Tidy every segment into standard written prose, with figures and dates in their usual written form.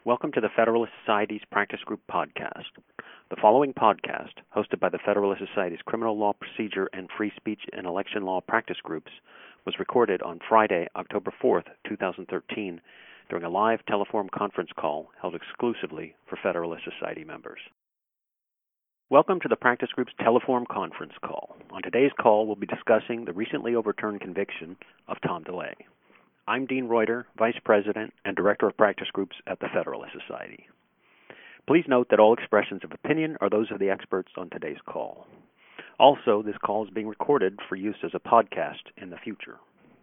Welcome to the Federalist Society's Practice Group podcast. The following podcast, hosted by the Federalist Society's Criminal Law Procedure and Free Speech and Election Law Practice Groups, was recorded on Friday, October 4th, 2013, during a live telephone conference call held exclusively for Federalist Society members. Welcome to the Practice Group's telephone conference call. On today's call, we'll be discussing the recently overturned conviction of Tom DeLay. I'm Dean Reuter, Vice President and Director of Practice Groups at the Federalist Society. Please note that all expressions of opinion are those of the experts on today's call. Also, this call is being recorded for use as a podcast in the future.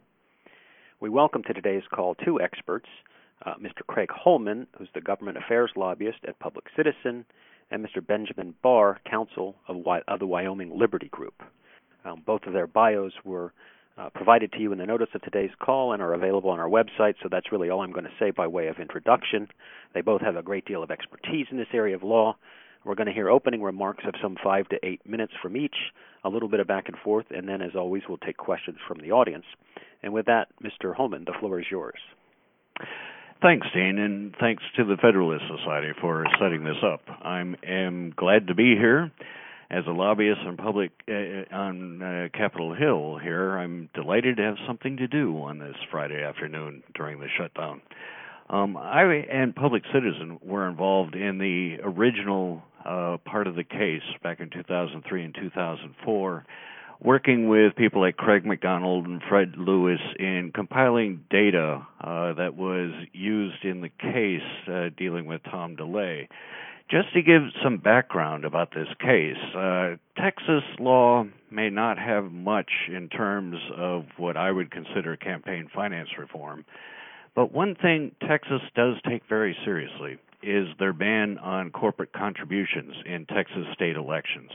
We welcome to today's call two experts, Mr. Craig Holman, who's the Government Affairs Lobbyist at Public Citizen, and Mr. Benjamin Barr, Counsel of the Wyoming Liberty Group. Both of their bios were provided to you in the notice of today's call and are available on our website, so that's really all I'm going to say by way of introduction. They both have a great deal of expertise in this area of law. We're going to hear opening remarks of some 5 to 8 minutes from each, a little bit of back and forth, and then, as always, we'll take questions from the audience. And with that, Mr. Holman, the floor is yours. Thanks, Dean, and thanks to the Federalist Society for setting this up. I am glad to be here. As a lobbyist on Capitol Hill here, I'm delighted to have something to do on this Friday afternoon during the shutdown. I and Public Citizen were involved in the original part of the case back in 2003 and 2004, working with people like Craig McDonald and Fred Lewis in compiling data that was used in the case dealing with Tom DeLay. Just to give some background about this case, Texas law may not have much in terms of what I would consider campaign finance reform, but one thing Texas does take very seriously is their ban on corporate contributions in Texas state elections.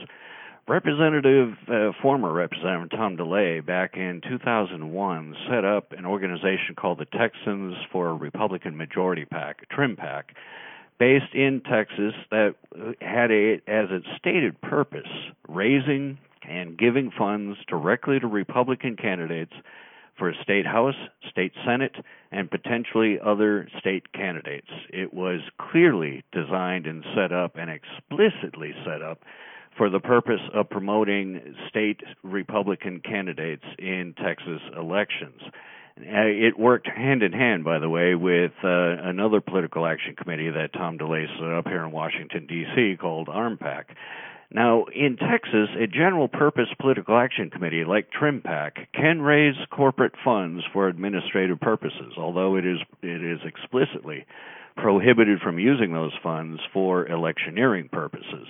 Former Representative Tom DeLay back in 2001 set up an organization called the Texans for a Republican Majority PAC, TRIM PAC, based in Texas that had as its stated purpose raising and giving funds directly to Republican candidates for a state House, state Senate, and potentially other state candidates. It was clearly designed and set up and explicitly set up for the purpose of promoting state Republican candidates in Texas elections. It worked hand in hand, by the way, with another political action committee that Tom DeLay set up here in Washington, D.C., called ARMPAC. Now, in Texas, a general purpose political action committee like TRIM PAC can raise corporate funds for administrative purposes, although it is explicitly prohibited from using those funds for electioneering purposes.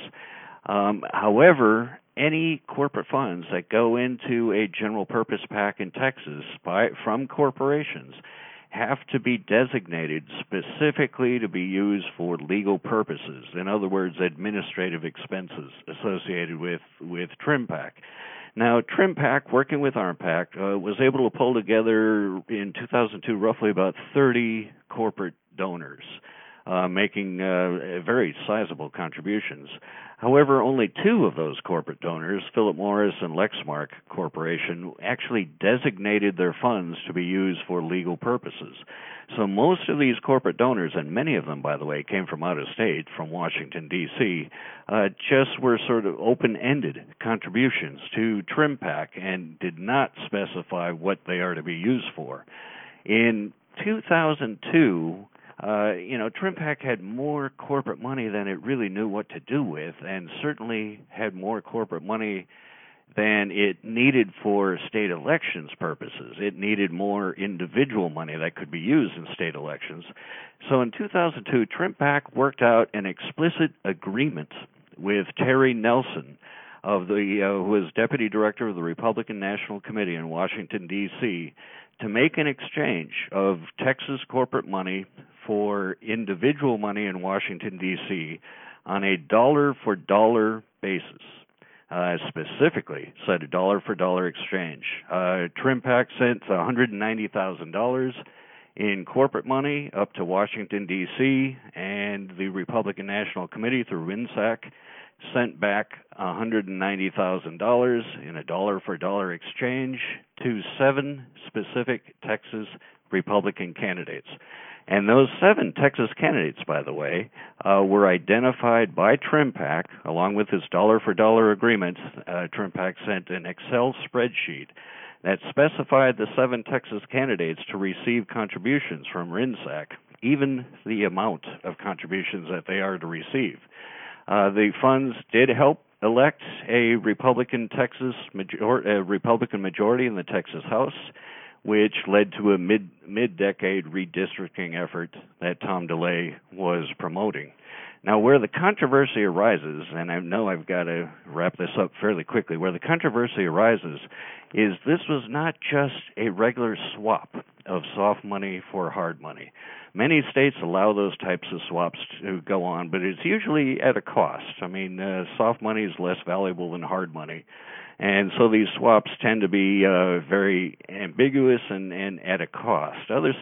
However, any corporate funds that go into a general purpose PAC in Texas from corporations have to be designated specifically to be used for legal purposes. In other words, administrative expenses associated with TRIM PAC. Now, TRIM PAC, working with ARMPAC, was able to pull together in 2002 roughly about 30 corporate donors, making very sizable contributions. However, only two of those corporate donors, Philip Morris and Lexmark Corporation, actually designated their funds to be used for legal purposes. So most of these corporate donors, and many of them, by the way, came from out of state, from Washington, D.C., just were sort of open-ended contributions to TRIM PAC and did not specify what they are to be used for. In 2002, TRIM PAC had more corporate money than it really knew what to do with, and certainly had more corporate money than it needed for state elections purposes. It needed more individual money that could be used in state elections. So in 2002, TRIM PAC worked out an explicit agreement with Terry Nelson, who was Deputy Director of the Republican National Committee in Washington, D.C., to make an exchange of Texas corporate money for individual money in Washington, D.C. on a dollar-for-dollar basis. Specifically said a dollar-for-dollar exchange. TRIM PAC sent $190,000 in corporate money up to Washington, D.C., and the Republican National Committee through WINSAC sent back $190,000 in a dollar-for-dollar exchange to 7 specific Texas Republican candidates. And those 7 Texas candidates, by the way, were identified by TrimPAC, along with this dollar-for-dollar agreement. TrimPAC sent an Excel spreadsheet that specified the 7 Texas candidates to receive contributions from RINSAC, even the amount of contributions that they are to receive. The funds did help elect a Republican Republican majority in the Texas House, which led to a mid-decade redistricting effort that Tom DeLay was promoting. Now, where the controversy arises, and I know I've got to wrap this up fairly quickly, where the controversy arises is this was not just a regular swap of soft money for hard money. Many states allow those types of swaps to go on, but it's usually at a cost. I mean, soft money is less valuable than hard money. And so these swaps tend to be very ambiguous and at a cost.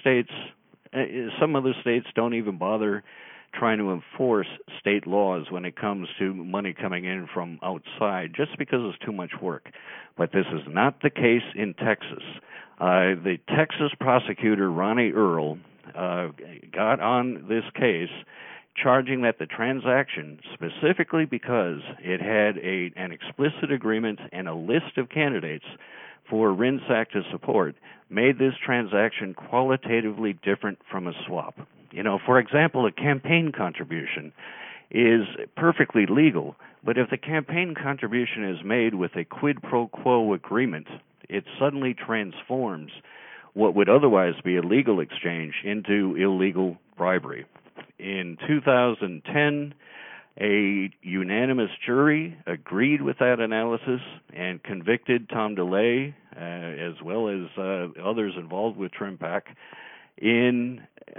Some other states don't even bother trying to enforce state laws when it comes to money coming in from outside, just because it's too much work. But this is not the case in Texas. The Texas prosecutor, Ronnie Earl, got on this case charging that the transaction, specifically because it had an explicit agreement and a list of candidates for RINSAC to support, made this transaction qualitatively different from a swap. You know, for example, a campaign contribution is perfectly legal, but if the campaign contribution is made with a quid pro quo agreement, it suddenly transforms what would otherwise be a legal exchange into illegal bribery. In 2010, a unanimous jury agreed with that analysis and convicted Tom DeLay, as well as others involved with TrimPAC, in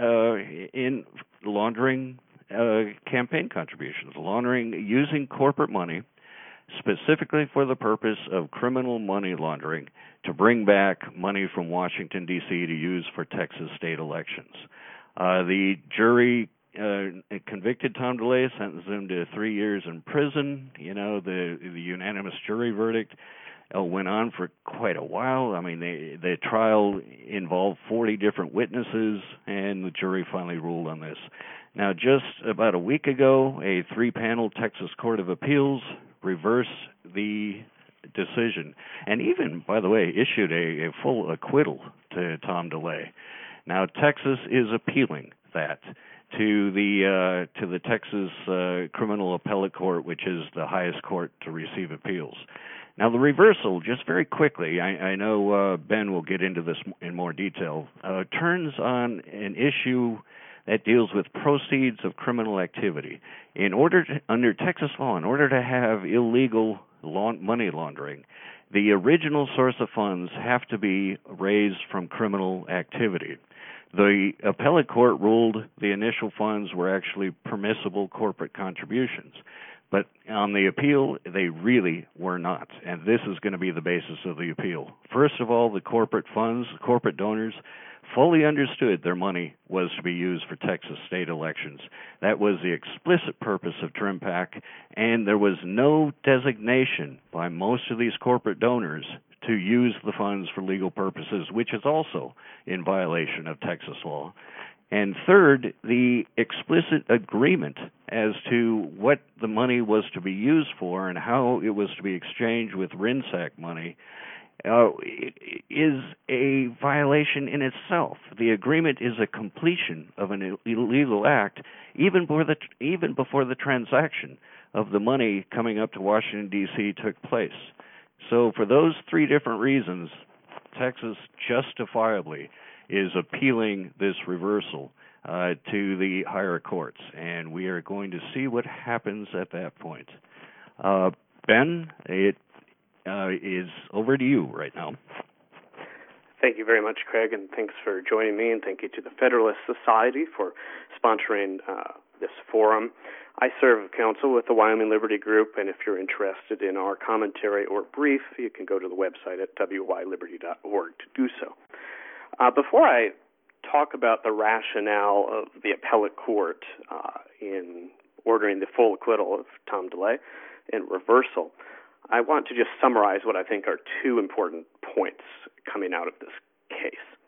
laundering campaign contributions, using corporate money specifically for the purpose of criminal money laundering to bring back money from Washington, D.C. to use for Texas state elections. The jury convicted Tom DeLay, sentenced him to 3 years in prison. You know, the unanimous jury verdict went on for quite a while. I mean, the trial involved 40 different witnesses, and the jury finally ruled on this. Now, just about a week ago, a 3-panel Texas Court of Appeals reversed the decision, and even, by the way, issued a full acquittal to Tom DeLay. Now, Texas is appealing that to the Texas Criminal Appellate Court, which is the highest court to receive appeals. Now, the reversal, just very quickly, I know Ben will get into this in more detail, turns on an issue that deals with proceeds of criminal activity. Under Texas law, in order to have illegal money laundering, the original source of funds have to be raised from criminal activity. The appellate court ruled the initial funds were actually permissible corporate contributions. But on the appeal, they really were not. And this is going to be the basis of the appeal. First of all, the corporate funds, corporate donors, fully understood their money was to be used for Texas state elections. That was the explicit purpose of TrimPAC, and there was no designation by most of these corporate donors to use the funds for legal purposes, which is also in violation of Texas law. And third, the explicit agreement as to what the money was to be used for and how it was to be exchanged with RINSAC money is a violation in itself. The agreement is a completion of an illegal act even before the transaction of the money coming up to Washington, D.C. took place. So for those 3 different reasons, Texas justifiably is appealing this reversal to the higher courts, and we are going to see what happens at that point. Ben, it is over to you right now. Thank you very much, Craig, and thanks for joining me, and thank you to the Federalist Society for sponsoring this forum. I serve counsel with the Wyoming Liberty Group, and if you're interested in our commentary or brief, you can go to the website at wyliberty.org to do so. Before I talk about the rationale of the appellate court in ordering the full acquittal of Tom DeLay and reversal, I want to just summarize what I think are 2 important points coming out of this case.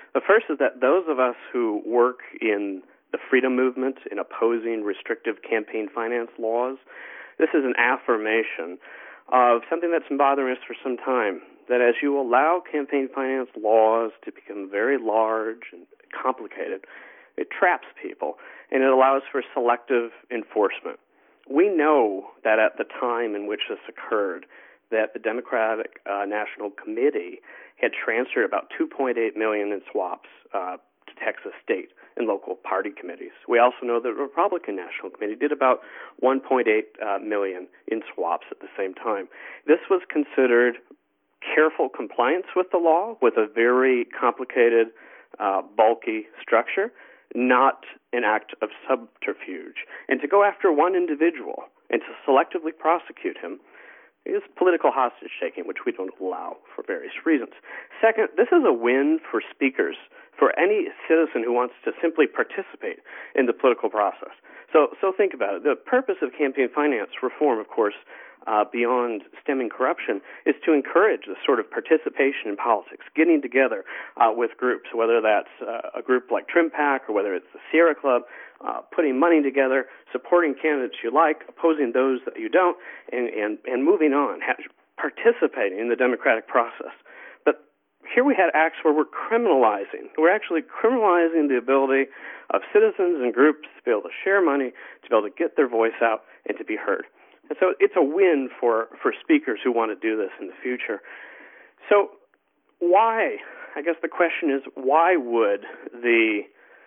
The first is that those of us who work in the freedom movement in opposing restrictive campaign finance laws, this is an affirmation of something that's been bothering us for some time, that as you allow campaign finance laws to become very large and complicated, it traps people, and it allows for selective enforcement. We know that at the time in which this occurred, that the Democratic National Committee had transferred about $2.8 million in swaps to Texas state and local party committees. We also know that the Republican National Committee did about $1.8 million in swaps at the same time. This was considered careful compliance with the law, with a very complicated, bulky structure, not an act of subterfuge. And to go after one individual and to selectively prosecute him is political hostage-taking, which we don't allow for various reasons. Second, this is a win for speakers, for any citizen who wants to simply participate in the political process. So think about it. The purpose of campaign finance reform, of course, beyond stemming corruption, is to encourage the sort of participation in politics, getting together with groups, whether that's a group like Trim PAC or whether it's the Sierra Club, putting money together, supporting candidates you like, opposing those that you don't, and moving on, participating in the democratic process. But here we had acts where we're actually criminalizing the ability of citizens and groups to be able to share money, to be able to get their voice out, and to be heard. And so it's a win for speakers who want to do this in the future. So why? I guess the question is, why would the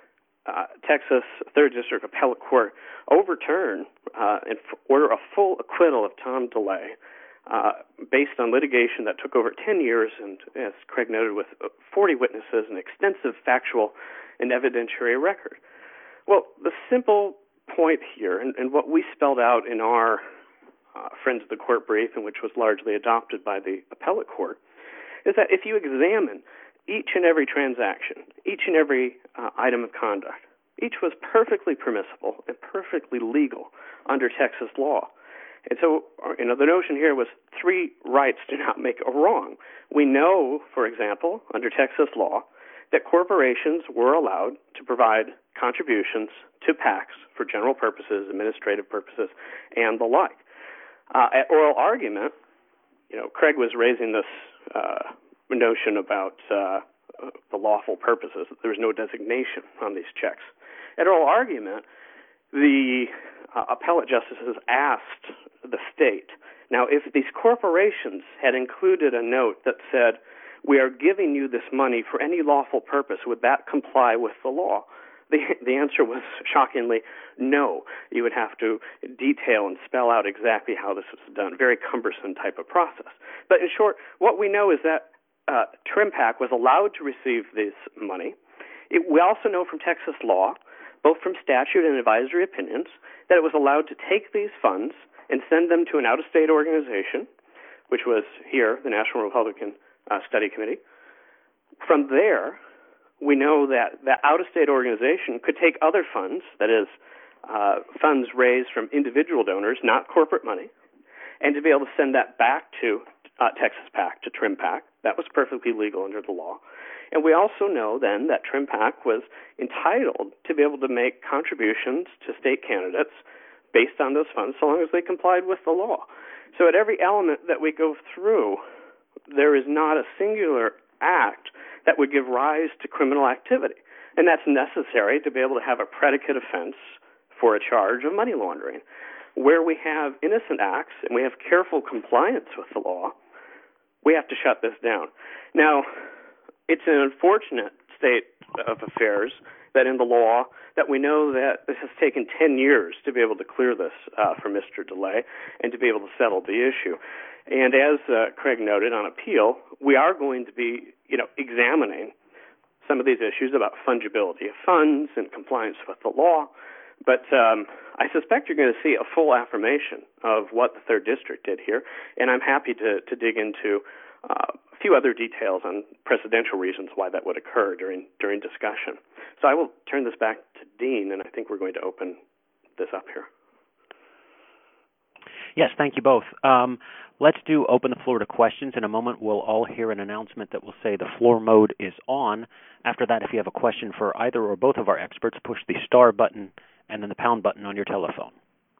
Texas 3rd District Appellate Court overturn and order a full acquittal of Tom DeLay based on litigation that took over 10 years and, as Craig noted, with 40 witnesses and extensive factual and evidentiary record? Well, the simple point here, and what we spelled out in our Friends of the Court brief, and which was largely adopted by the appellate court, is that if you examine each and every transaction, each and every item of conduct, each was perfectly permissible and perfectly legal under Texas law. And so, the notion here was three rights do not make a wrong. We know, for example, under Texas law, that corporations were allowed to provide contributions to PACs for general purposes, administrative purposes, and the like. At oral argument, Craig was raising this notion about the lawful purposes. There was no designation on these checks. At oral argument, the appellate justices asked the state, now, if these corporations had included a note that said, we are giving you this money for any lawful purpose, would that comply with the law? The answer was shockingly no. You would have to detail and spell out exactly how this was done. Very cumbersome type of process. But in short, what we know is that Trim PAC was allowed to receive this money. We also know from Texas law, both from statute and advisory opinions, that it was allowed to take these funds and send them to an out-of-state organization, which was here, the National Republican Study Committee. From there, we know that the out-of-state organization could take other funds, that is, funds raised from individual donors, not corporate money, and to be able to send that back to Texas PAC, to Trim PAC. That was perfectly legal under the law. And we also know then that Trim PAC was entitled to be able to make contributions to state candidates based on those funds, so long as they complied with the law. So at every element that we go through, there is not a singular act that would give rise to criminal activity. And that's necessary to be able to have a predicate offense for a charge of money laundering. Where we have innocent acts and we have careful compliance with the law, we have to shut this down. Now, it's an unfortunate state of affairs that in the law that we know that this has taken 10 years to be able to clear this for Mr. DeLay and to be able to settle the issue. And as Craig noted on appeal, we are going to be, examining some of these issues about fungibility of funds and compliance with the law. But I suspect you're going to see a full affirmation of what the 3rd District did here, and I'm happy to dig into a few other details on precedential reasons why that would occur during discussion. So I will turn this back to Dean, and I think we're going to open this up here. Yes, thank you both. Let's open the floor to questions. In a moment, we'll all hear an announcement that will say the floor mode is on. After that, if you have a question for either or both of our experts, push the star button and then the pound button on your telephone.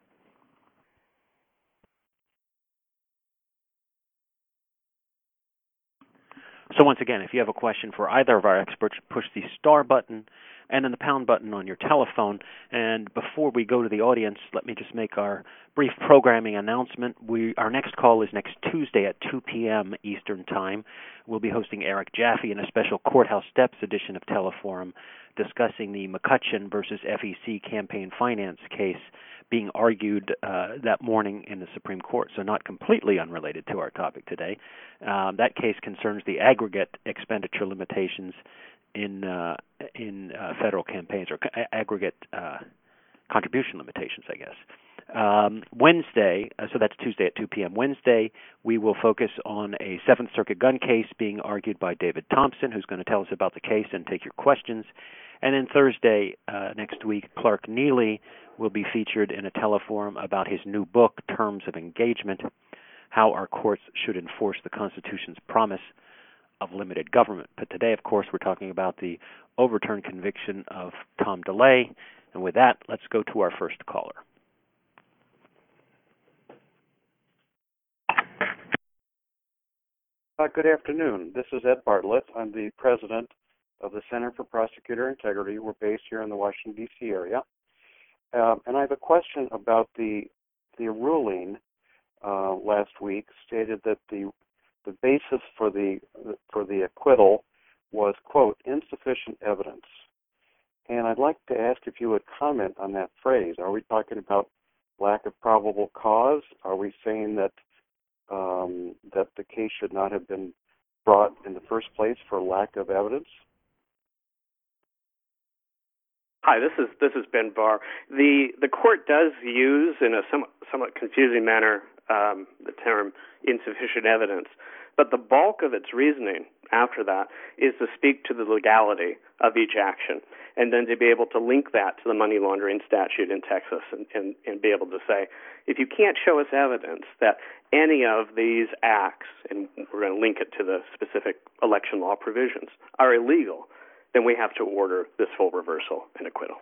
So once again, if you have a question for either of our experts, push the star button and then the pound button on your telephone. And before we go to the audience, let me just make our brief programming announcement. Our next call is next Tuesday at 2 p.m. Eastern Time. We'll be hosting Eric Jaffe in a special Courthouse Steps edition of Teleforum, discussing the McCutcheon versus FEC campaign finance case being argued that morning in the Supreme Court, so not completely unrelated to our topic today. That case concerns the aggregate expenditure limitations in federal campaigns, or aggregate contribution limitations, I guess. Wednesday, so that's Tuesday at 2 p.m. Wednesday, we will focus on a Seventh Circuit gun case being argued by David Thompson, who's going to tell us about the case and take your questions. And then Thursday next week, Clark Neely will be featured in a Teleforum about his new book, Terms of Engagement, How Our Courts Should Enforce the Constitution's Promise of Limited Government. But today, of course, we're talking about the overturned conviction of Tom DeLay. And with that, let's go to our first caller. Good afternoon. This is Ed Bartlett. I'm the president of the Center for Prosecutor Integrity. We're based here in the Washington, D.C. area. And I have a question about the ruling last week stated that the basis for the acquittal was, quote, insufficient evidence. And I'd like to ask if you would comment on that phrase. Are we talking about lack of probable cause? Are we saying that the case should not have been brought in the first place for lack of evidence? Hi, this is Ben Barr. The court does use, in a somewhat confusing manner, the term insufficient evidence, but the bulk of its reasoning after that is to speak to the legality of each action, and then to be able to link that to the money laundering statute in Texas, and be able to say, if you can't show us evidence that any of these acts, and we're going to link it to the specific election law provisions, are illegal, then we have to order this full reversal and acquittal.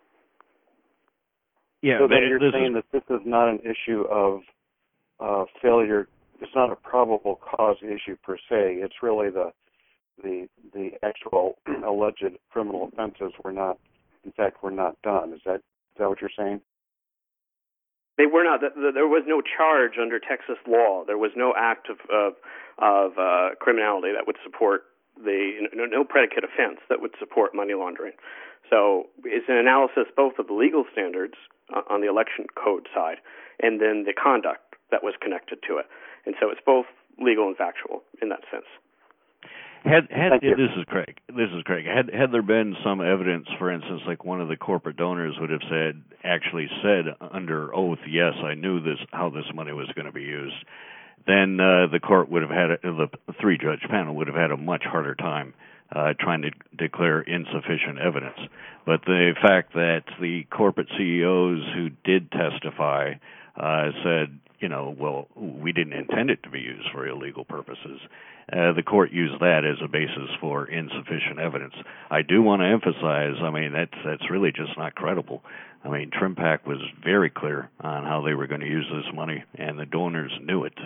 Yeah, so then you're saying that this is not an issue of failure. It's not a probable cause issue per se. It's really the actual alleged criminal offenses were not done. Is that what you're saying? They were not. There was no charge under Texas law. There was no act of criminality that would support no predicate offense that would support money laundering. So it's an analysis both of the legal standards on the election code side and then the conduct that was connected to it. And so it's both legal and factual in that sense. This is Craig. Had there been some evidence, for instance, like one of the corporate donors would have actually said under oath, yes, I knew how this money was going to be used, then the court would have the three-judge panel would have had a much harder time trying to declare insufficient evidence. But the fact that the corporate CEOs who did testify said, well, we didn't intend it to be used for illegal purposes, the court used that as a basis for insufficient evidence. I do want to emphasize, that's really just not credible. TrimPAC was very clear on how they were going to use this money, and the donors knew it.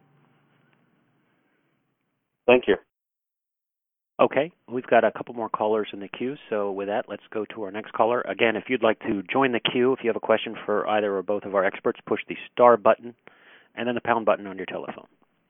Thank you. Okay, we've got a couple more callers in the queue, so with that, let's go to our next caller. Again, if you'd like to join the queue, if you have a question for either or both of our experts, push the star button and then the pound button on your telephone.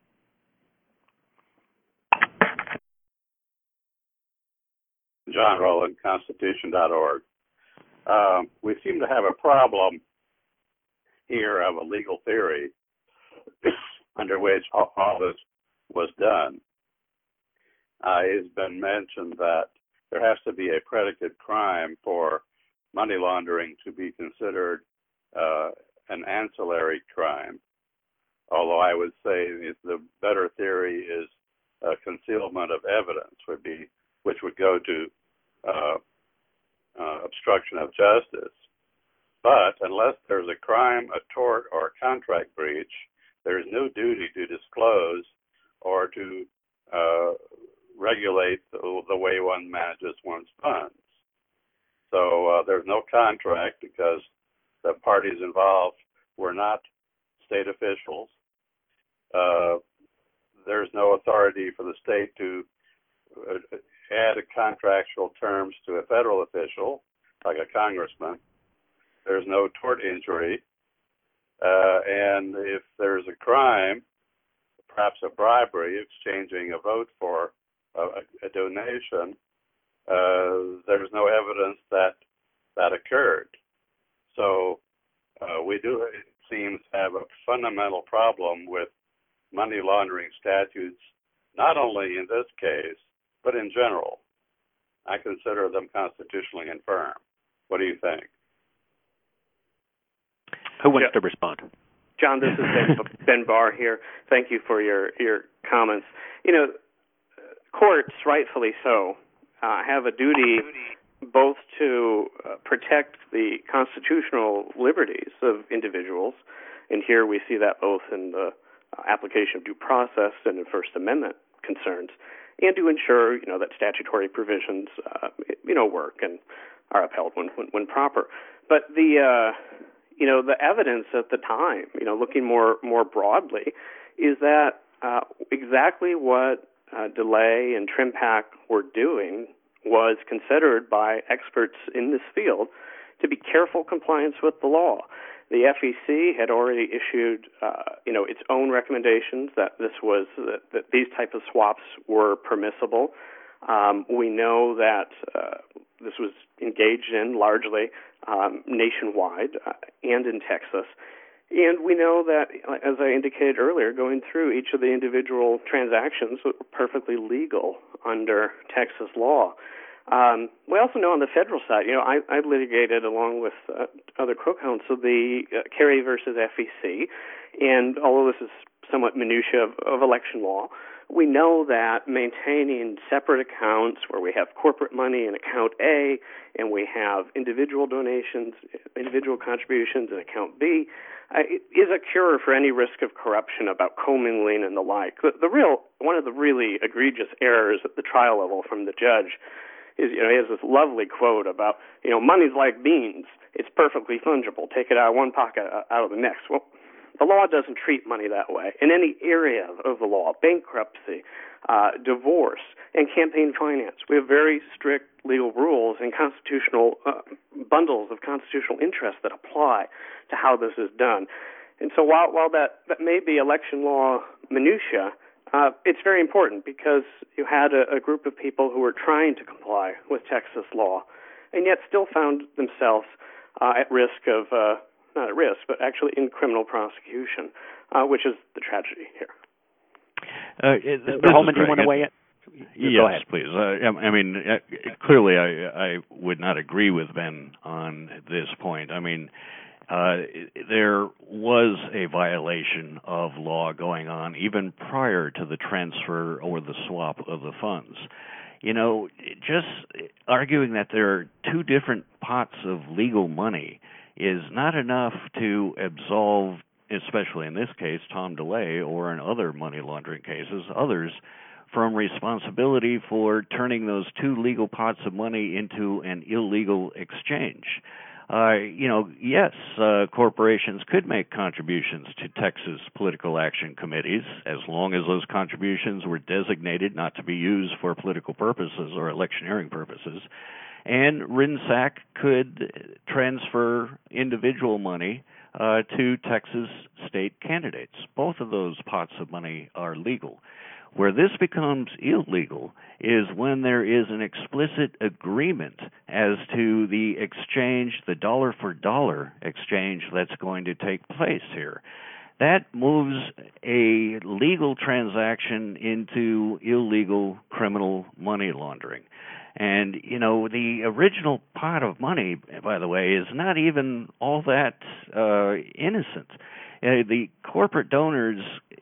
John Rowland, Constitution.org. We seem to have a problem here of a legal theory under which all this was done. It's been mentioned that there has to be a predicate crime for money laundering to be considered an ancillary crime, although I would say the better theory is concealment of evidence, which would go to obstruction of justice. But unless there's a crime, a tort, or a contract breach, there's no duty to disclose or to regulate the way one manages one's funds. So there's no contract because the parties involved were not state officials. There's no authority for the state to add contractual terms to a federal official, like a congressman. There's no tort injury. And if there's a crime, perhaps a bribery, exchanging a vote for a donation, there's no evidence that that occurred. So we do, it seems, have a fundamental problem with money laundering statutes, not only in this case, but in general. I consider them constitutionally infirm. What do you think? Who wants to respond? John, this is Ben Barr here. Thank you for your comments. You know, courts, rightfully so, have a duty both to protect the constitutional liberties of individuals, and here we see that both in the application of due process and in First Amendment concerns, and to ensure, that statutory provisions, work and are upheld when proper. But the evidence at the time, looking more broadly, is that exactly what DeLay and TrimPAC were doing was considered by experts in this field to be careful compliance with the law. The FEC had already issued, its own recommendations that that these type of swaps were permissible. We know that this was engaged in largely nationwide and in Texas. And we know that, as I indicated earlier, going through each of the individual transactions were perfectly legal under Texas law. We also know on the federal side, I litigated along with other co-counsel the Kerry versus FEC, and although this is somewhat minutiae of election law, we know that maintaining separate accounts where we have corporate money in account A and we have individual donations, individual contributions in account B, is a cure for any risk of corruption about commingling and the like. One of the really egregious errors at the trial level from the judge is, he has this lovely quote about, money's like beans. It's perfectly fungible. Take it out of one pocket, out of the next. Well, the law doesn't treat money that way. In any area of the law, bankruptcy, divorce, and campaign finance, we have very strict legal rules and constitutional bundles of constitutional interests that apply to how this is done. And so while that may be election law minutia, it's very important because you had a group of people who were trying to comply with Texas law and yet still found themselves at risk of not at risk, but actually in criminal prosecution, which is the tragedy here. Mr. Holman, do you want to weigh in? Yes, please. Clearly I would not agree with Ben on this point. There was a violation of law going on even prior to the transfer or the swap of the funds. Just arguing that there are two different pots of legal money is not enough to absolve, especially in this case, Tom DeLay, or in other money laundering cases, others, from responsibility for turning those two legal pots of money into an illegal exchange. Yes, corporations could make contributions to Texas political action committees as long as those contributions were designated not to be used for political purposes or electioneering purposes. And RINSAC could transfer individual money to Texas state candidates. Both of those pots of money are legal. Where this becomes illegal is when there is an explicit agreement as to the exchange, the dollar-for-dollar exchange that's going to take place here. That moves a legal transaction into illegal criminal money laundering. And, the original pot of money, by the way, is not even all that innocent. The corporate donors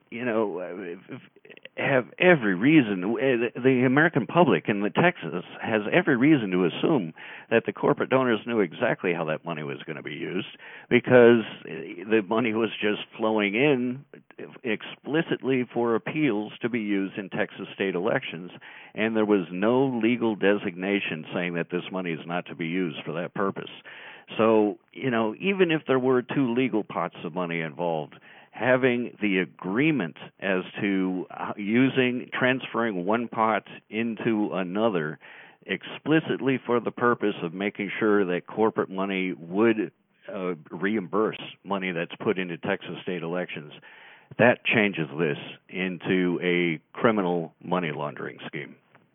have every reason. The American public in Texas has every reason to assume that the corporate donors knew exactly how that money was going to be used, because the money was just flowing in explicitly for appeals to be used in Texas state elections, and there was no legal designation saying that this money is not to be used for that purpose. So, even if there were two legal pots of money involved, having the agreement as to transferring one pot into another explicitly for the purpose of making sure that corporate money would reimburse money that's put into Texas state elections, that changes this into a criminal money laundering scheme.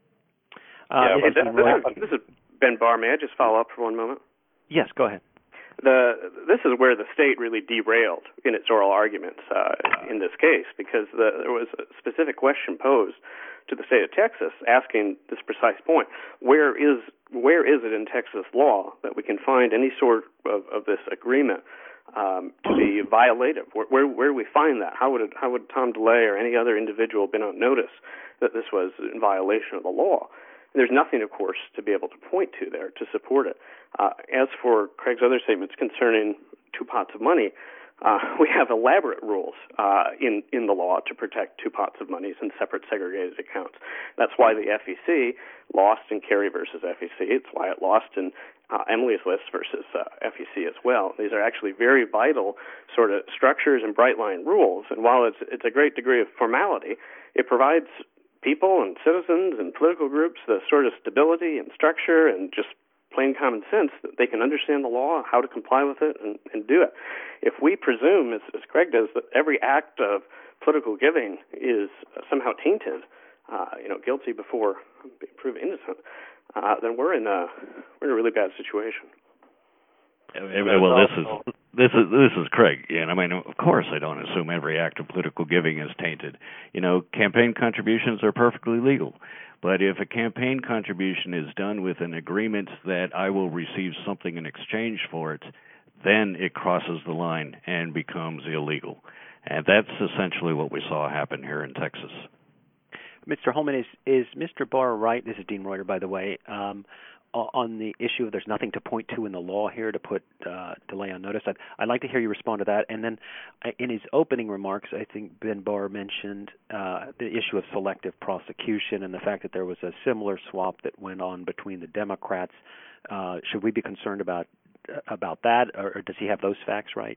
This is Ben Barr. May I just follow up for one moment? Yes, go ahead. This is where the state really derailed in its oral arguments in this case, because there was a specific question posed to the state of Texas asking this precise point: where is it in Texas law that we can find any sort of this agreement to be violative? Where do we find that? How would Tom DeLay or any other individual been on notice that this was in violation of the law? There's nothing, of course, to be able to point to there to support it. As for Craig's other statements concerning two pots of money, we have elaborate rules in the law to protect two pots of money in separate segregated accounts. That's why the FEC lost in Kerry versus FEC. It's why it lost in Emily's List versus FEC as well. These are actually very vital sort of structures and bright line rules. And while it's a great degree of formality, it provides people and citizens and political groups the sort of stability and structure and just plain common sense that they can understand the law, how to comply with it, and do it. If we presume, as Craig does, that every act of political giving is somehow tainted, guilty before being proven innocent, then we're in a really bad situation. Well, this is Craig. And I mean, of course, I don't assume every act of political giving is tainted. Campaign contributions are perfectly legal. But if a campaign contribution is done with an agreement that I will receive something in exchange for it, then it crosses the line and becomes illegal. And that's essentially what we saw happen here in Texas. Mr. Holman, is Mr. Barr right? This is Dean Reuter, by the way. On the issue of there's nothing to point to in the law here to put DeLay on notice. I'd like to hear you respond to that. And then in his opening remarks, I think Ben Barr mentioned the issue of selective prosecution and the fact that there was a similar swap that went on between the Democrats. Should we be concerned about that, or does he have those facts right?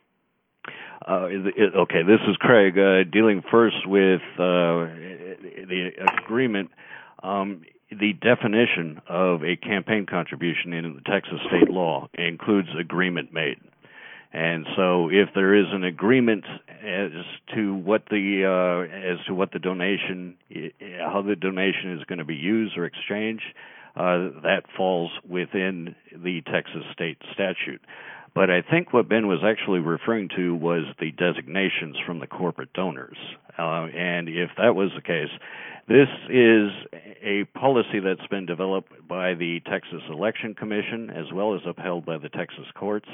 Okay, this is Craig. Dealing first with the agreement. The definition of a campaign contribution in the Texas state law includes agreement made. And so if there is an agreement as to what the donation, how the donation is going to be used or exchanged, that falls within the Texas state statute. But I think what Ben was actually referring to was the designations from the corporate donors. And if that was the case, this is a policy that's been developed by the Texas Election Commission as well as upheld by the Texas courts.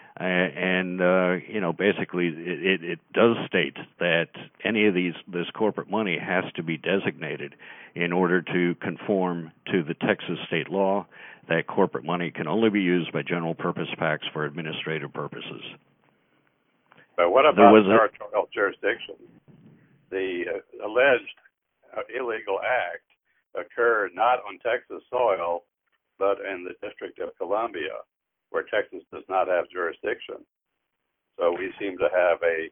Basically it does state that any of this corporate money has to be designated in order to conform to the Texas state law that corporate money can only be used by general purpose PACs for administrative purposes. But what about territorial jurisdiction? The alleged illegal act occurred not on Texas soil, but in the District of Columbia, where Texas does not have jurisdiction. So we seem to have a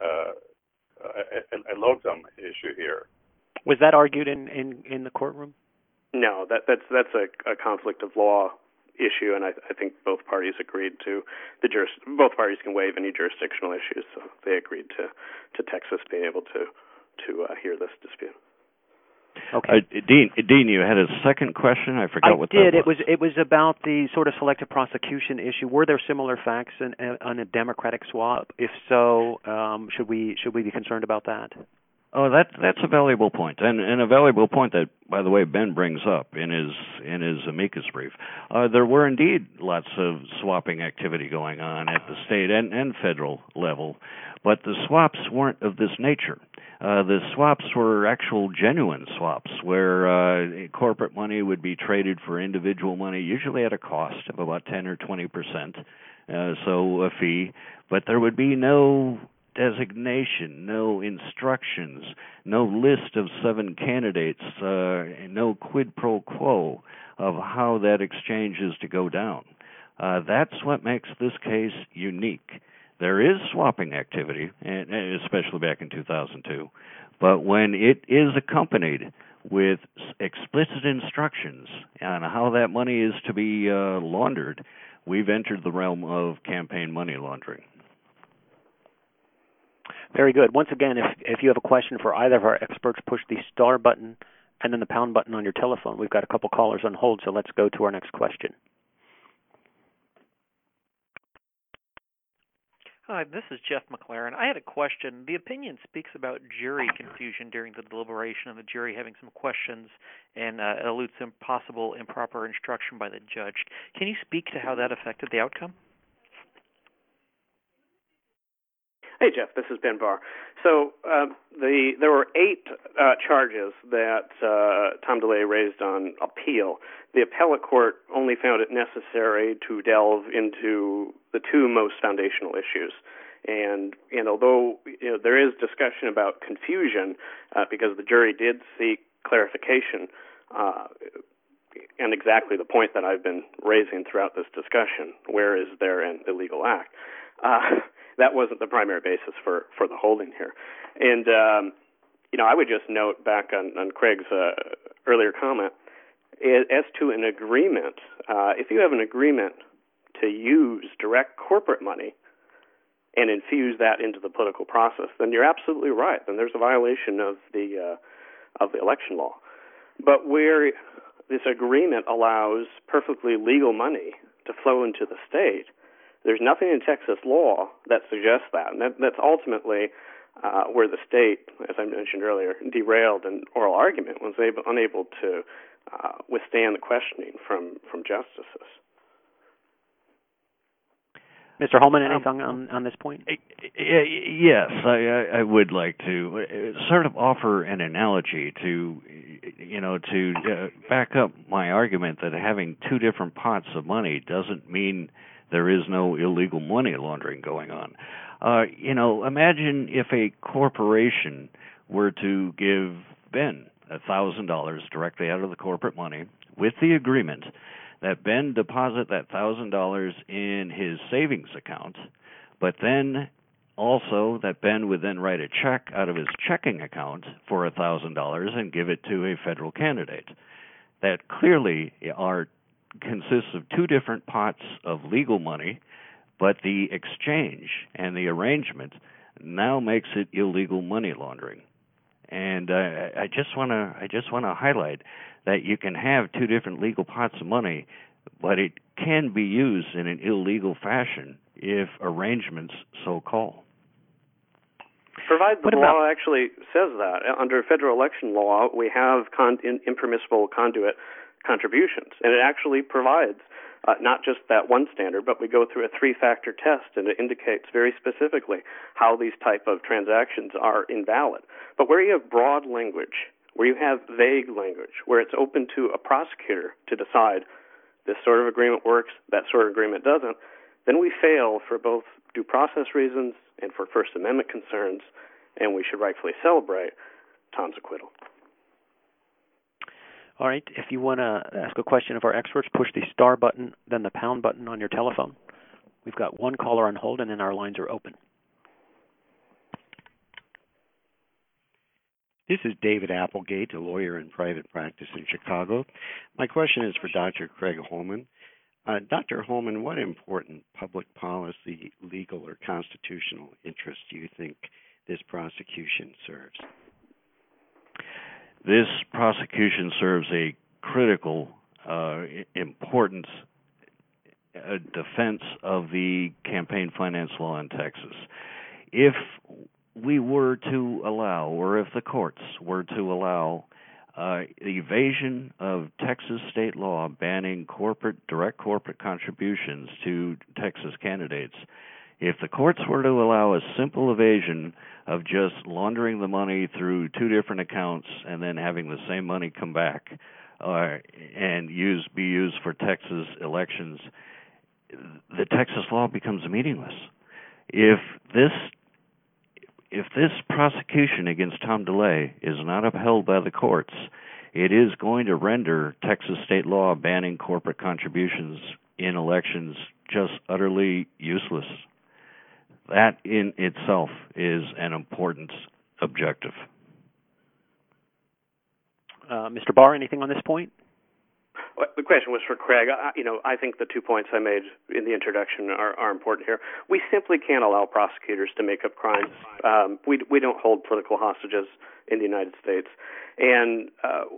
locum issue here. Was that argued in the courtroom? No, that's a conflict of law issue, and I think both parties agreed to both parties can waive any jurisdictional issues, so they agreed to Texas being able to hear this dispute. Okay, Dean, you had a second question. I forgot what that was. It was about the sort of selective prosecution issue. Were there similar facts on a Democratic swap? If so, should we be concerned about that? Oh, that's a valuable point, and a valuable point that, by the way, Ben brings up in his amicus brief. There were indeed lots of swapping activity going on at the state and federal level, but the swaps weren't of this nature. The swaps were actual genuine swaps where corporate money would be traded for individual money, usually at a cost of about 10 or 20%, so a fee, but there would be no designation, no instructions, no list of 7 candidates, no quid pro quo of how that exchange is to go down. That's what makes this case unique. There is swapping activity, and especially back in 2002, but when it is accompanied with explicit instructions on how that money is to be laundered, we've entered the realm of campaign money laundering. Very good. Once again, if you have a question for either of our experts, push the star button and then the pound button on your telephone. We've got a couple callers on hold, so let's go to our next question. Hi, this is Jeff McLaren. I had a question. The opinion speaks about jury confusion during the deliberation of the jury having some questions and alludes to possible improper instruction by the judge. Can you speak to how that affected the outcome? Hey, Jeff, this is Ben Barr. So there were 8 charges that Tom DeLay raised on appeal. The appellate court only found it necessary to delve into the 2 most foundational issues. And although there is discussion about confusion, because the jury did seek clarification, and exactly the point that I've been raising throughout this discussion, where is there an illegal act? That wasn't the primary basis for the holding here. And, I would just note back on Craig's earlier comment, as to an agreement, if you have an agreement to use direct corporate money and infuse that into the political process, then you're absolutely right. Then there's a violation of the election law. But where this agreement allows perfectly legal money to flow into the state, there's nothing in Texas law that suggests that. And that's ultimately where the state, as I mentioned earlier, derailed an oral argument, was unable to withstand the questioning from justices. Mr. Holman, anything on this point? Yes, I would like to sort of offer an analogy to back up my argument that having 2 different pots of money doesn't mean there is no illegal money laundering going on. Imagine if a corporation were to give Ben $1,000 directly out of the corporate money with the agreement that Ben deposit that $1,000 in his savings account, but then also that Ben would then write a check out of his checking account for $1,000 and give it to a federal candidate. That clearly consists of 2 different pots of legal money, but the exchange and the arrangement now makes it illegal money laundering. And I just want to highlight that you can have 2 different legal pots of money, but it can be used in an illegal fashion if arrangements so call. Provided the law actually says that. Under federal election law, we have impermissible conduit contributions, and it actually provides not just that one standard, but we go through a 3-factor test, and it indicates very specifically how these type of transactions are invalid. But where you have broad language, where you have vague language, where it's open to a prosecutor to decide this sort of agreement works, that sort of agreement doesn't, then we fail for both due process reasons and for First Amendment concerns, and we should rightfully celebrate Tom's acquittal. All right. If you want to ask a question of our experts, push the star button, then the pound button on your telephone. We've got 1 caller on hold, and then our lines are open. This is David Applegate, a lawyer in private practice in Chicago. My question is for Dr. Craig Holman. Dr. Holman, what important public policy, legal, or constitutional interest do you think this prosecution serves? This prosecution serves a critical, important defense of the campaign finance law in Texas. If we were to allow, or if the courts were to allow, evasion of Texas state law banning direct corporate contributions to Texas candidates, if the courts were to allow a simple evasion of just laundering the money through two different accounts and then having the same money come back and be used for Texas elections, the Texas law becomes meaningless. If this prosecution against Tom DeLay is not upheld by the courts, it is going to render Texas state law banning corporate contributions in elections just utterly useless. That in itself is an important objective. Mr. Barr, anything on this point? Well, the question was for Craig. I think the 2 points I made in the introduction are important here. We simply can't allow prosecutors to make up crimes. We don't hold political hostages in the United States. And,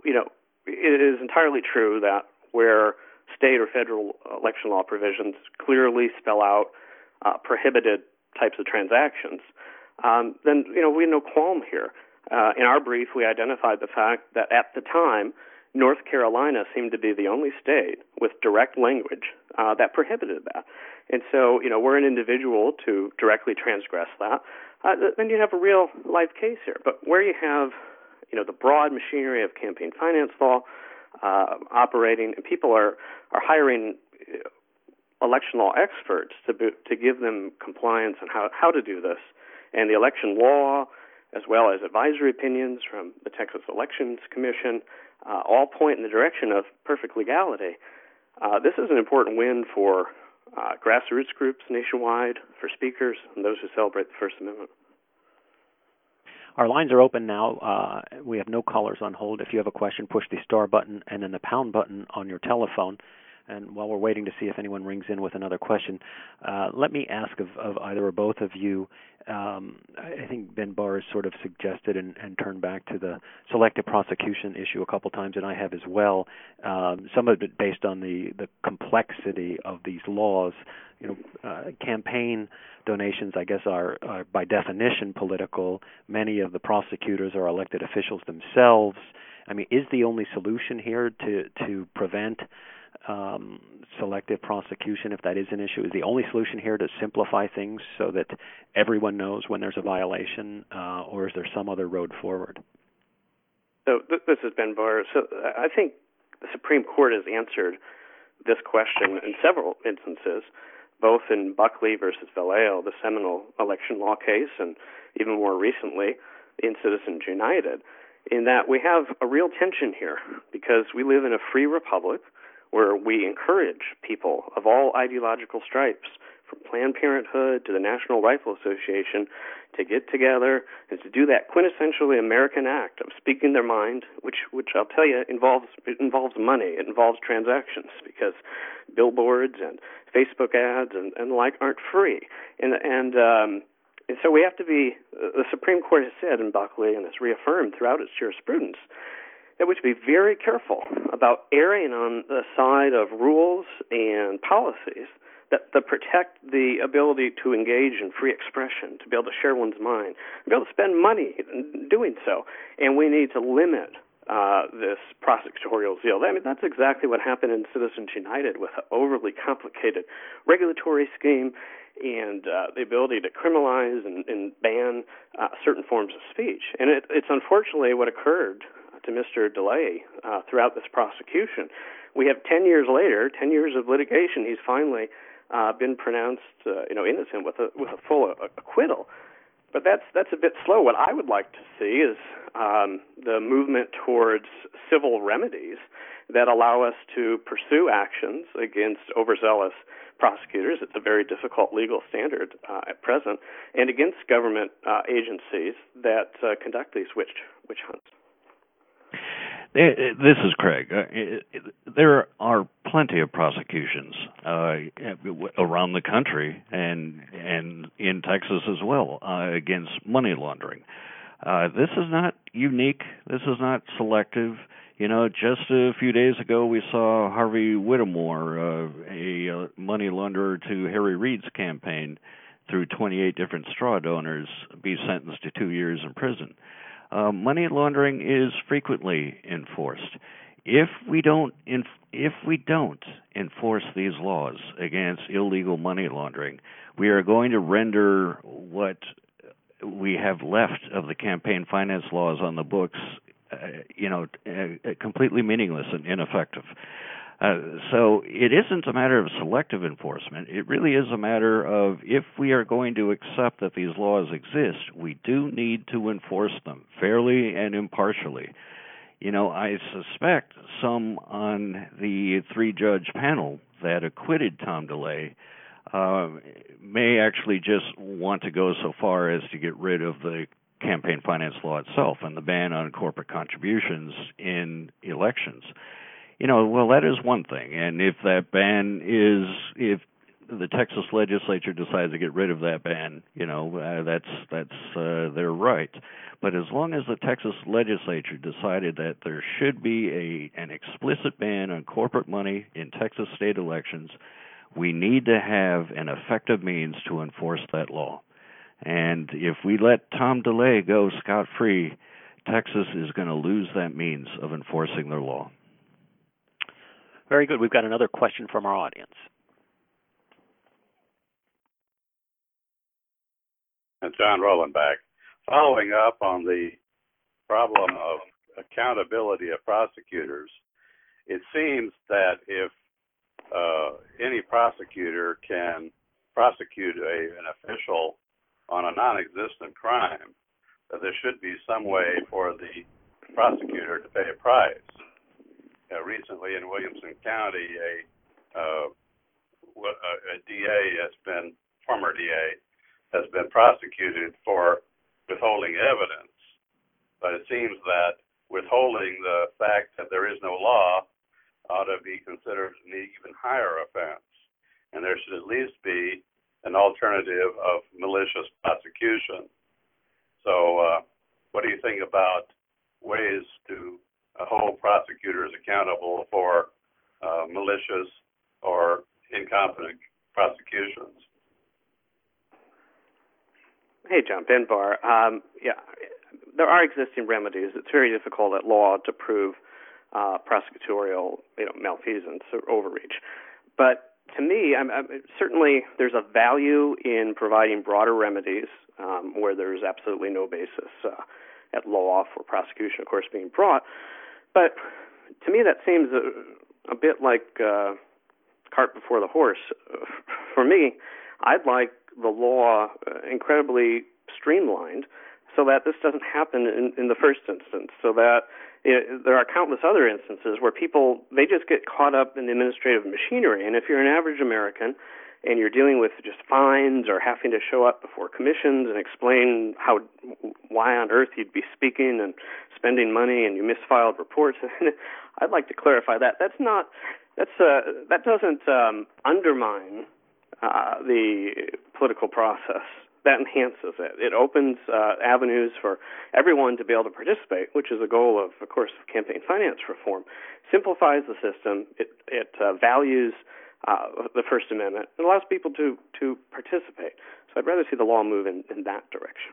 it is entirely true that where state or federal election law provisions clearly spell out prohibited types of transactions, then, we have no qualm here. In our brief, we identified the fact that at the time, North Carolina seemed to be the only state with direct language that prohibited that. And so, we're an individual to directly transgress that. Then you have a real life case here. But where you have, the broad machinery of campaign finance law operating, and people are hiring election law experts to give them compliance on how to do this, and the election law, as well as advisory opinions from the Texas Elections Commission, all point in the direction of perfect legality. This is an important win for grassroots groups nationwide, for speakers, and those who celebrate the First Amendment. Our lines are open now. We have no callers on hold. If you have a question, push the star button and then the pound button on your telephone. And while we're waiting to see if anyone rings in with another question, let me ask of either or both of you. I think Ben Barr has sort of suggested and turned back to the selective prosecution issue a couple times, and I have as well. Some of it based on the complexity of these laws. Campaign donations, I guess, are by definition political. Many of the prosecutors are elected officials themselves. I mean, is the only solution here to prevent selective prosecution, if that is an issue? Is the only solution here to simplify things so that everyone knows when there's a violation, or is there some other road forward? So this is Ben Barr. So I think the Supreme Court has answered this question in several instances, both in Buckley versus Vallejo, the seminal election law case, and even more recently in Citizens United, in that we have a real tension here because we live in a free republic where we encourage people of all ideological stripes, from Planned Parenthood to the National Rifle Association, to get together and to do that quintessentially American act of speaking their mind, which I'll tell you involves money, it involves transactions, because billboards and Facebook ads and the like aren't free. And so we have to be, the Supreme Court has said in Buckley, and it's reaffirmed throughout its jurisprudence, that we should be very careful about erring on the side of rules and policies that protect the ability to engage in free expression, to be able to share one's mind, to be able to spend money in doing so. And we need to limit this prosecutorial zeal. I mean, that's exactly what happened in Citizens United with an overly complicated regulatory scheme and the ability to criminalize and ban certain forms of speech. And it's unfortunately what occurred to Mr. DeLay throughout this prosecution. We have 10 years later, 10 years of litigation, he's finally been pronounced innocent with a full acquittal. But that's a bit slow. What I would like to see is the movement towards civil remedies that allow us to pursue actions against overzealous prosecutors. It's a very difficult legal standard at present, and against government agencies that conduct these witch hunts. This is Craig. There are plenty of prosecutions around the country and in Texas as well against money laundering. This is not unique. This is not selective. Just a few days ago we saw Harvey Whittemore, a money launderer to Harry Reid's campaign, through 28 different straw donors be sentenced to 2 years in prison. Money laundering is frequently enforced. If we don't enforce these laws against illegal money laundering, we are going to render what we have left of the campaign finance laws on the books, completely meaningless and ineffective. So it isn't a matter of selective enforcement. It really is a matter of, if we are going to accept that these laws exist, we do need to enforce them fairly and impartially. I suspect some on the 3-judge panel that acquitted Tom DeLay may actually just want to go so far as to get rid of the campaign finance law itself and the ban on corporate contributions in elections. Well, that is one thing. And if that ban if the Texas legislature decides to get rid of that ban, that's their right. But as long as the Texas legislature decided that there should be an explicit ban on corporate money in Texas state elections, we need to have an effective means to enforce that law. And if we let Tom DeLay go scot-free, Texas is going to lose that means of enforcing their law. Very good. We've got another question from our audience. John Rowland back. Following up on the problem of accountability of prosecutors, it seems that if any prosecutor can prosecute an official on a non-existent crime, that there should be some way for the prosecutor to pay a price. Recently in Williamson County, a former DA has been prosecuted for withholding evidence. But it seems that withholding the fact that there is no law ought to be considered an even higher offense. And there should at least be an alternative of malicious prosecution. So what do you think about ways to hold prosecutors accountable for malicious or incompetent prosecutions? Hey, John, Ben Barr. There are existing remedies. It's very difficult at law to prove prosecutorial malfeasance or overreach. But to me, certainly there's a value in providing broader remedies where there's absolutely no basis at law for prosecution, of course, being brought. But to me, that seems a bit like cart before the horse. For me, I'd like the law incredibly streamlined so that this doesn't happen in the first instance, so that there are countless other instances where people, they just get caught up in the administrative machinery. And if you're an average American and you're dealing with just fines or having to show up before commissions and explain why on earth you'd be speaking and spending money and you misfiled reports, I'd like to clarify that. That doesn't undermine the political process. That enhances it. It opens avenues for everyone to be able to participate, which is a goal of course, campaign finance reform. Simplifies the system. It values the First Amendment. It allows people to participate. So I'd rather see the law move in that direction.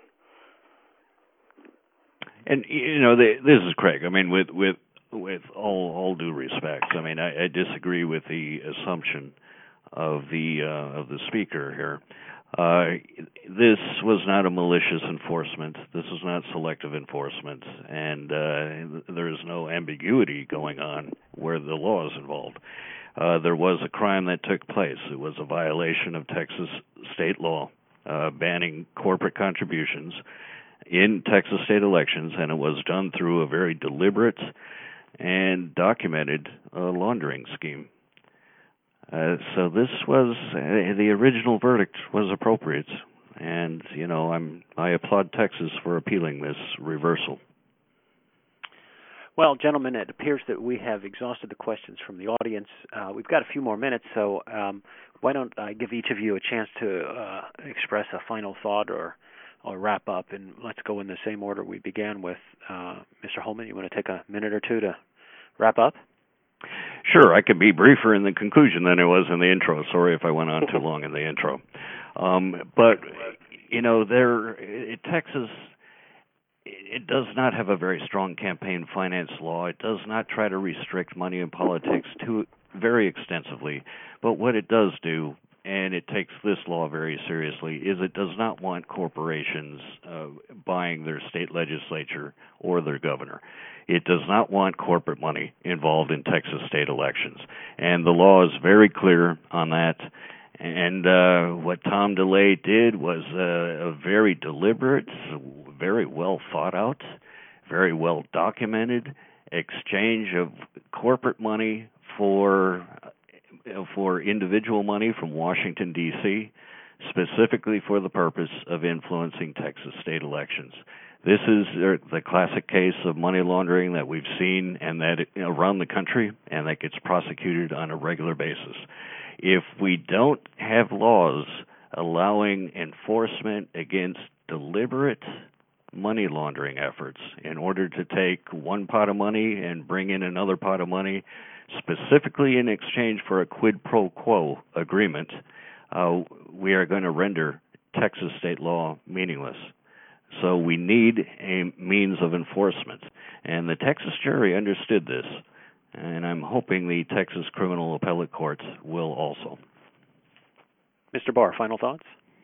And this is Craig. I mean, with all due respect, I mean, I disagree with the assumption of the speaker here. This was not a malicious enforcement. This was not selective enforcement, and there is no ambiguity going on where the law is involved. There was a crime that took place. It was a violation of Texas state law banning corporate contributions in Texas state elections, and it was done through a very deliberate and documented laundering scheme. So this was the original verdict was appropriate, and I applaud Texas for appealing this reversal. Well, gentlemen, it appears that we have exhausted the questions from the audience. We've got a few more minutes, so why don't I give each of you a chance to express a final thought or wrap up, and let's go in the same order we began with. Mr. Holman, you want to take a minute or two to wrap up? Sure, I could be briefer in the conclusion than I was in the intro. Sorry if I went on too long in the intro. But Texas, it does not have a very strong campaign finance law. It does not try to restrict money in politics very extensively. But what it does do, and it takes this law very seriously, is it does not want corporations buying their state legislature or their governor. It does not want corporate money involved in Texas state elections. And the law is very clear on that. And what Tom DeLay did was a very deliberate, very well thought out, very well documented exchange of corporate money for individual money from Washington, D.C., specifically for the purpose of influencing Texas state elections. This is the classic case of money laundering that we've seen and that around the country, and that gets prosecuted on a regular basis. If we don't have laws allowing enforcement against deliberate money laundering efforts in order to take one pot of money and bring in another pot of money, specifically in exchange for a quid pro quo agreement, we are going to render Texas state law meaningless. So we need a means of enforcement. And the Texas jury understood this, and I'm hoping the Texas Criminal Appellate Court will also. Mr. Barr, final thoughts?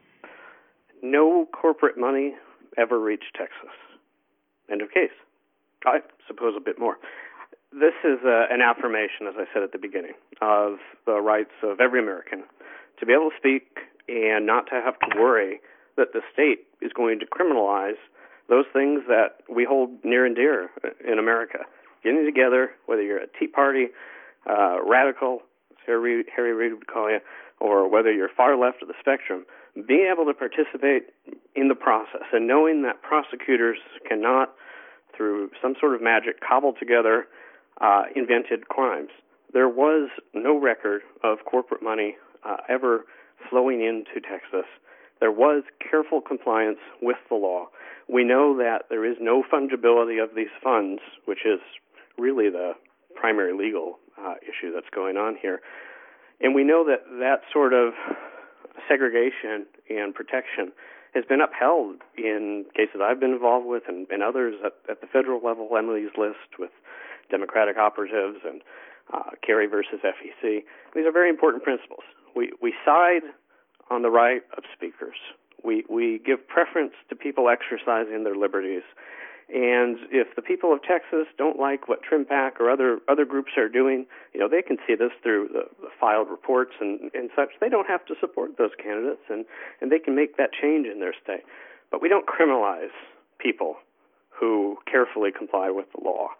No corporate money ever reached Texas. End of case. I suppose a bit more. This is an affirmation, as I said at the beginning, of the rights of every American to be able to speak and not to have to worry that the state is going to criminalize those things that we hold near and dear in America. Getting together, whether you're a Tea Party, radical, as Harry Reid would call you, or whether you're far left of the spectrum, being able to participate in the process and knowing that prosecutors cannot, through some sort of magic, cobble together invented crimes. There was no record of corporate money ever flowing into Texas. There was careful compliance with the law. We know that there is no fungibility of these funds, which is really the primary legal issue that's going on here. And we know that that sort of segregation and protection has been upheld in cases I've been involved with and others at the federal level, Emily's List with Democratic operatives and Kerry versus FEC. These are very important principles. We side on the right of speakers. We give preference to people exercising their liberties. And if the people of Texas don't like what Trim PAC or other groups are doing, they can see this through the filed reports and such. They don't have to support those candidates, and they can make that change in their state. But we don't criminalize people who carefully comply with the law.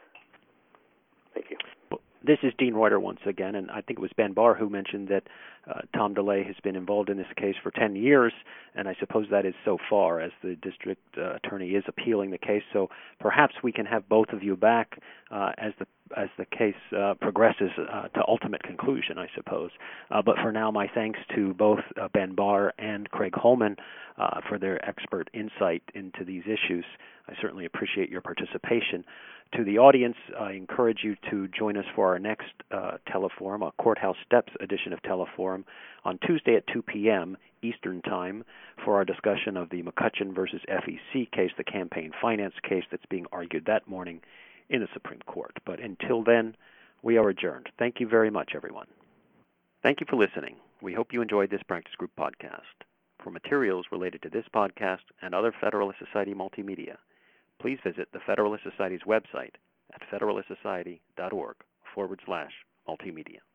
Thank you. This is Dean Reuter once again, and I think it was Ben Barr who mentioned that Tom DeLay has been involved in this case for 10 years, and I suppose that is so far as the district attorney is appealing the case. So perhaps we can have both of you back as the case progresses to ultimate conclusion, I suppose. But for now, my thanks to both Ben Barr and Craig Holman for their expert insight into these issues. I certainly appreciate your participation. To the audience, I encourage you to join us for our next Teleforum, a Courthouse Steps edition of Teleforum, on Tuesday at 2 p.m. Eastern Time for our discussion of the McCutcheon versus FEC case, the campaign finance case that's being argued that morning in the Supreme Court. But until then, we are adjourned. Thank you very much, everyone. Thank you for listening. We hope you enjoyed this Practice Group podcast. For materials related to this podcast and other Federalist Society multimedia, please visit the Federalist Society's website at federalistsociety.org/multimedia.